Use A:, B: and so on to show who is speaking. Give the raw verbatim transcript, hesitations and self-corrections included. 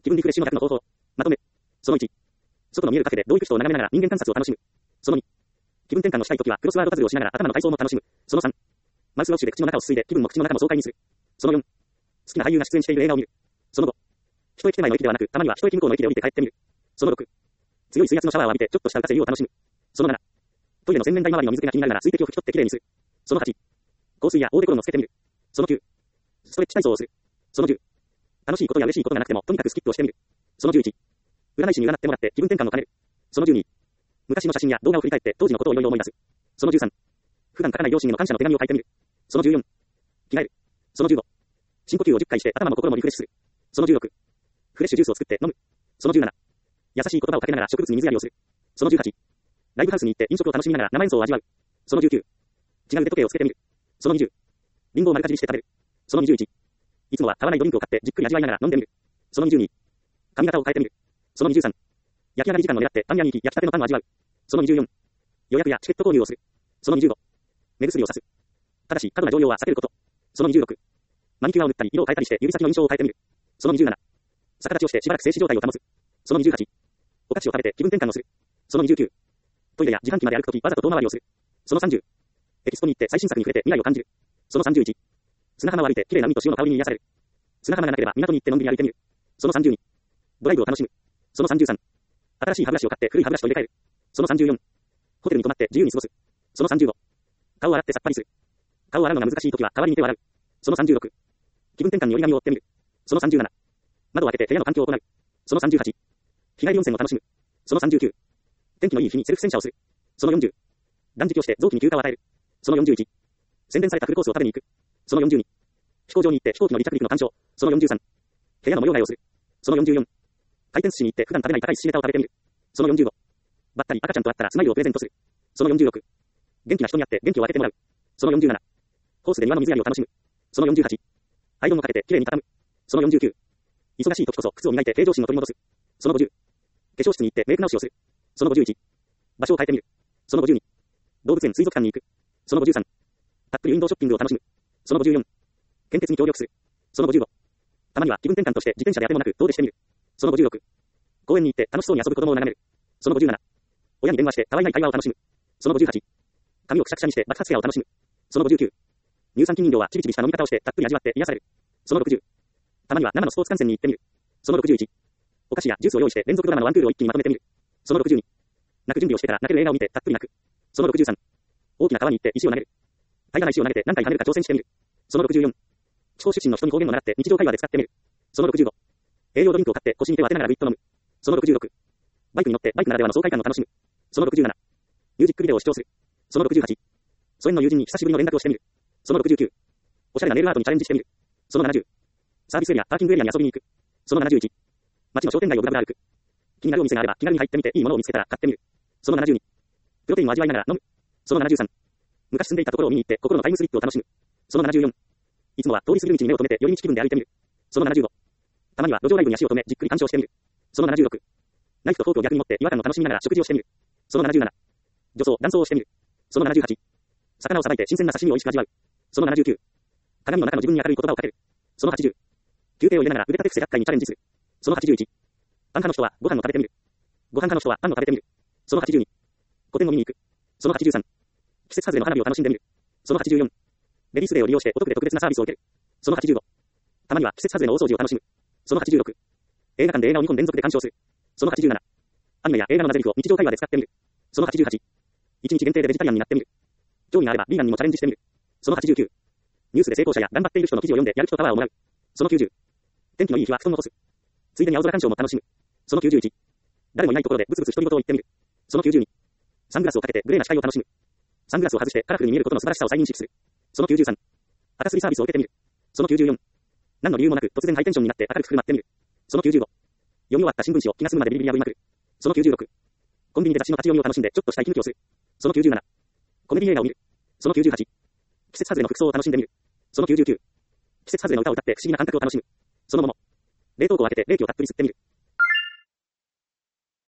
A: 気分リフレッシュの逆の方法。まとめ。そのいち。外の見えるカフェで同行く人を眺めながら人間観察を楽しむ。そのに。気分転換のしたいときはクロスワードパズルをしながら頭の体操も楽しむ。そのさん。マウスウォッシュで口の中をすすいで気分も口の中も爽快にする。そのよん。好きな俳優が出演している映画を見る。そのご。一駅手前の駅ではなく、たまには一駅向こうの駅で降りて帰ってみる。そのろく。強い水圧のシャワーを浴びてちょっとした浮かせ湯を楽しむ。そのなな。トイレの洗面台周りの水気が気になるなら水滴を拭き取ってきれいにする。そのはち。香水やオーデコロンをつけてみる。そのきゅう。ストレッチ体操をする。そのじゅう。楽しいことや嬉しいことがなくてもとにかくスキップをしてみる。そのじゅういち。占い師に占ってもらって気分転換を兼ねる。そのじゅうに。昔の写真や動画を振り返って当時のことをいろいろ思い出す。そのじゅうさん。普段書かない両親への感謝の手紙を書いてみる。そのじゅうよん。着替える。そのじゅうご。深呼吸をじゅっかいして頭も心もリフレッシュする。そのじゅうろく。フレッシュジュースを作って飲む。そのじゅうなな。優しい言葉をかけながら植物に水やりをする。そのじゅうはち。ライブハウスに行って飲食を楽しみながら生演奏を味わう。そのじゅうきゅう。違う腕時計をつけてみる。そのにじゅう。リンゴを丸かじりして食べる。そのにじゅういち。いつもは買わないドリンクを買ってじっくり味わいながら飲んでみる。そのにじゅうに。髪型を変えてみる。そのにじゅうさん。焼き上がり時間を狙ってパン屋に行き焼きたてのパンを味わう。そのにじゅうよん。予約やチケット購入をする。そのにじゅうご。目薬をさす。ただし過度な常用は避けること。そのにじゅうろく。マニキュアを塗ったり色を変えたりして指先の印象を変えてみる。そのにじゅうなな。逆立ちをしてしばらく静止状態を保つ。そのにじゅうはち。お菓子を食べて気分転換をする。そのにじゅうきゅう。トイレや自販機まで歩くときわざと遠回りをする。そのさんじゅう。エキスポに行って最新作に触れて未来を感じる。そのさんじゅういち。砂浜を歩いて綺麗な海と潮の香りに癒される。砂浜がなければ港に行ってのんびり歩いてみる。そのさんじゅうに。ドライブを楽しむ。そのさんじゅうさん。新しい歯ブラシを買って古い歯ブラシと入れ替える。そのさんじゅうよん。ホテルに泊まって自由に過ごす。そのさんじゅうご。顔を洗ってさっぱりする。顔を洗うのが難しいときは代わりに手を洗う。そのさんじゅうろく。気分転換に折り紙を折ってみる。そのさんじゅうなな。窓を開けて部屋の環境を行う。そのさんじゅうはち。日帰り温泉を楽しむ。そのさんじゅうきゅう。天気のいい日にセルフ洗車をする。そのよんじゅう。断食をして臓器に休暇を与える。そのよんじゅういち。洗練されたフルコースを食べに行く。そのよんじゅうに。飛行場に行って飛行機の離着陸の鑑賞。そのよんじゅうさん。部屋の模様替えをする。そのよんじゅうよん。回転寿司に行って普段食べない高い寿司ネタを食べてみる。そのよんじゅうご。ばったり赤ちゃんと会ったらスマイルをプレゼントする。そのよんじゅうろく。元気な人に会って元気を分けてもらう。そのよんじゅうなな。ホースで庭の水やりを楽しむ。そのよんじゅうはち。アイロンをかけてきれいに畳む。そのよんじゅうきゅう。忙しい時こそ靴を磨いて平常心を取り戻す。そのごじゅう。化粧室に行ってメイク直しをする。そのごじゅういち。場所を変えてみる。そのごじゅうに。動物園水族館に行く。そのごじゅうさん。たっぷりウィンドウショッピングを楽しむ。そのごじゅうよん。献血に協力する。そのごじゅうご。たまには気分転換として自転車であてもなく遠出してみる。そのごじゅうろく。公園に行って楽しそうに遊ぶ子供を眺める。そのごじゅうなな。親に電話してたわいない会話を楽しむ。そのごじゅうはち。髪をくしゃくしゃにして爆発ヘアを楽しむ。そのごじゅうきゅう。乳酸菌飲料はチビチビした飲み方をしてたっぷり味わって癒される。そのろくじゅう。たまには生のスポーツ観戦に行ってみる。そのろくじゅういち。お菓子やジュースを用意して連続ドラマのワンクールを一気にまとめてみる。そのろくじゅうに。泣く準備をしてから泣ける映画を見てたっぷり泣く。そのろくじゅうさん。大きな川に行って石を投げる。平らな石を投げて何回跳ねるか挑戦してみる。そのろくじゅうよん。地方出身の人に方言を習って日常会話で使ってみる。そのろくじゅうご。栄養ドリンクを買って腰に手を当てながらグイッと飲む。そのろくじゅうろく。バイクに乗ってバイクならではの爽快感を楽しむ。そのろくじゅうなな。ミュージックビデオを視聴する。そのろくじゅうはち。疎遠の友人に久しぶりの連絡をしてみる。そのろくじゅうきゅう。おしゃれなネイルアートにチャレンジしてみる。そのななじゅう。サービスエリア、パーキングエリアに遊びに行く。そのななじゅういち。街の商店街をブラブラ歩く。気になるお店があれば気軽に入ってみていいものを見つけたら買ってみる。そのななじゅうに。プロテインを味わいながら飲む。そのななじゅうさん。昔住んでいたところを見に行って心のタイムスリップを楽しむ。そのななじゅうよん。いつもは通り過ぎる道に目を留めて寄り道気分で歩いてみる。そのななじゅうご。たまには路上ライブに足を止めじっくり鑑賞してみる。そのななじゅうろく。ナイフとフォークを逆に持って違和感を楽しみながら食事をしてみる。そのななじゅうなな。女装、男装をしてみる。そのななじゅうはち。魚をさばいて新鮮な刺身を美味しく味わう。そのななじゅうきゅう。鏡の中の自分に明るい言葉をかける。そのはちじゅう。休憩を入れながら腕立て伏せひゃっかいにチャレンジする。そのはちじゅういち。パン派の人はご飯を食べてみる。ご飯派の人はパンを食べてみる。そのはちじゅうに。個展を見に行く。そのはちじゅうさん。季節外れの花火を楽しんでみる。そのはちじゅうよん。レディースデーを利用してお得で特別なサービスを受ける。そのはちじゅうご。たまには季節外れの大掃除を楽しむ。そのはちじゅうろく。映画館で映画をにほん連続で鑑賞する。そのはちじゅうなな。アニメや映画のなぜりを日常会話で使ってみる。そのはちじゅうはち。いちにち限定でベジタリアンになってみる。興味があればビーガンにもチャレンジしてみる。そのはちじゅうきゅう。ニュースで成功者や頑張っている人の記事を読んでやる気とパワーをもらう。そのきゅうじゅう。天気のいい日は布団を干す。ついでに青空鑑賞も楽しむ。そのきゅうじゅういち。誰もいないところでブツブツ独り言を言ってみる。そのきゅうじゅうに。サングラスをかけてグレーな視界を楽しむ。サングラスを外してカラフルに見えることの素晴らしさを再認識する。そのきゅうじゅうさん。赤すりサービスを受けてみる。そのきゅうじゅうよん。何の理由もなく突然ハイテンションになって明るく振る舞ってみる。そのきゅうじゅうご。読み終わった新聞紙を気が済むまでビリビリ破りまくる。そのきゅうじゅうろく。コンビニで雑誌の立ち読みを楽しんでちょっとした息抜きをする。そのきゅうじゅうなな。コメディ映画を見る。そのきゅうじゅうはち。季節外れの服装を楽しんでみる。そのきゅうじゅうきゅう。季節外れの歌を歌って不思議な感覚を楽しむ。そのもの。冷凍庫を開けて冷気をたっぷり吸ってみる。